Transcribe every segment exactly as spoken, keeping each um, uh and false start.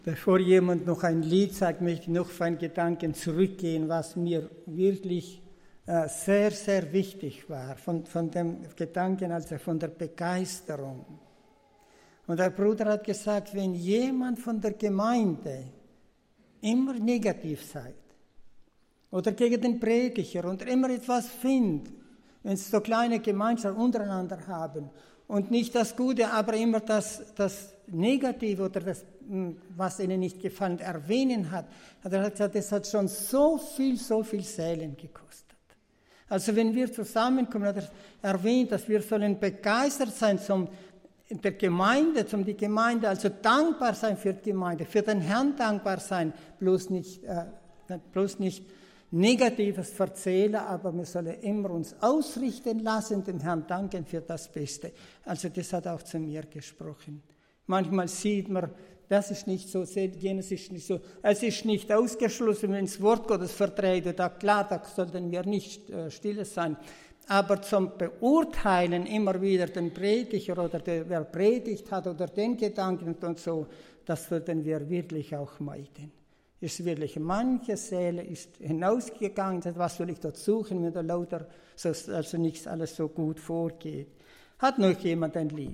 Bevor jemand noch ein Lied sagt, möchte ich noch auf einen Gedanken zurückgehen, was mir wirklich äh, sehr, sehr wichtig war, von, von dem Gedanken, also von der Begeisterung. Und der Bruder hat gesagt, wenn jemand von der Gemeinde immer negativ seid oder gegen den Prediger und immer etwas findet, wenn sie so kleine Gemeinschaften untereinander haben und nicht das Gute, aber immer das, das Negative oder das, was ihnen nicht gefallen, erwähnen hat, hat er gesagt, das hat schon so viel, so viel Seelen gekostet. Also wenn wir zusammenkommen, hat er erwähnt, dass wir sollen begeistert sein zum der Gemeinde, zum die Gemeinde, also dankbar sein für die Gemeinde, für den Herrn dankbar sein, bloß nicht, äh, bloß nicht Negatives verzählen, aber wir sollen immer uns ausrichten lassen, dem Herrn danken für das Beste. Also das hat auch zu mir gesprochen. Manchmal sieht man, das ist nicht so, jenes ist nicht so. Es ist nicht ausgeschlossen, wenn das Wort Gottes vertrete, da klar, da sollten wir nicht äh, stille sein. Aber zum Beurteilen immer wieder den Prediger oder der, wer predigt hat oder den Gedanken und so, das sollten wir wirklich auch meiden. Ist wirklich, manche Seele ist hinausgegangen, was soll ich dort suchen, wenn da lauter, also nicht alles so gut vorgeht. Hat noch jemand ein Lied?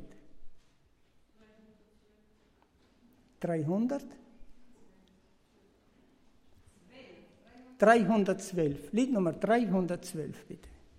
dreihundert? dreihundertzwölf. Lied Nummer dreihundertzwölf, bitte.